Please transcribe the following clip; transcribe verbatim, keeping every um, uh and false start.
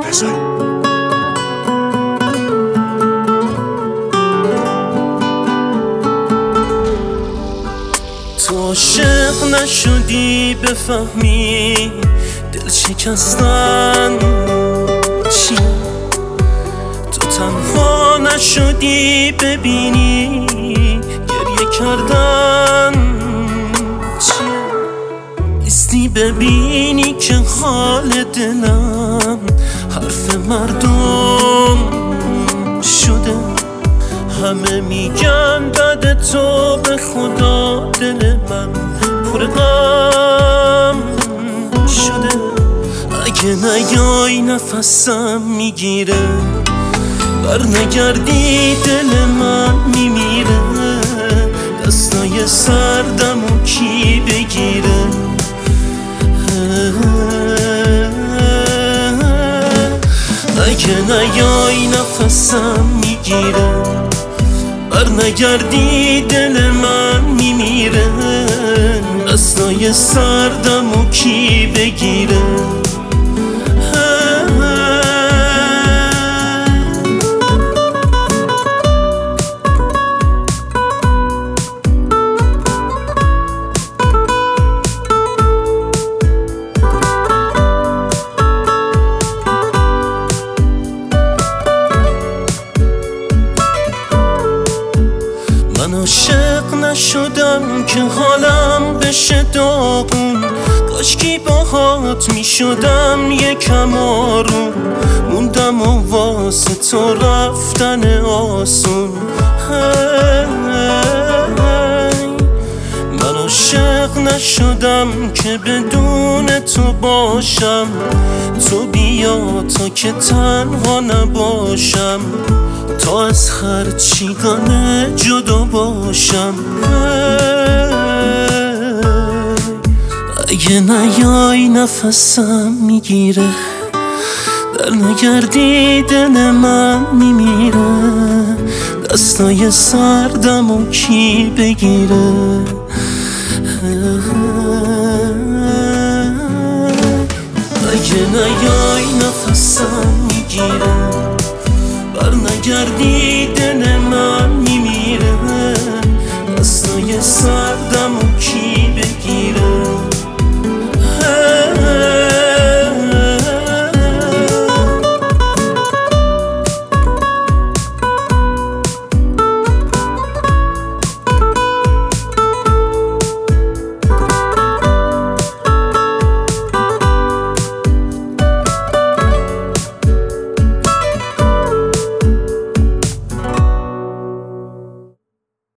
تو عاشق نشدی بفهمی دل شکستن چی، تو تنها نشدی ببینی گریه کردن چیه، نیستی ببینی که حال دلم حرف مردم شده، همه میگن بعد تو به خدا دل من پر غم شده، اگه نیای نفسم میگیره، بر نگردی دل من میمیره، دستای سردمو کی بگیره، اگه نیای نفسم میگیره، بر نگردی دل من میمیره، دستای سردمو کی بگیره. من عاشق نشدم که حالم بشه داغون، کاشکی باهات میشدم یکم آروم، موندم و واسه تو رفتن آسون. من عاشق نشدم که بدون تو باشم، تو بیا تا که تنها نباشم، تا از خرچیگانه جدا باشم. اگه نیای نفسم میگیره، در نگردی دل من میمیره، دستای سردمو کی بگیره. اگه نیای نفسم میگیره، بر نگردی دل من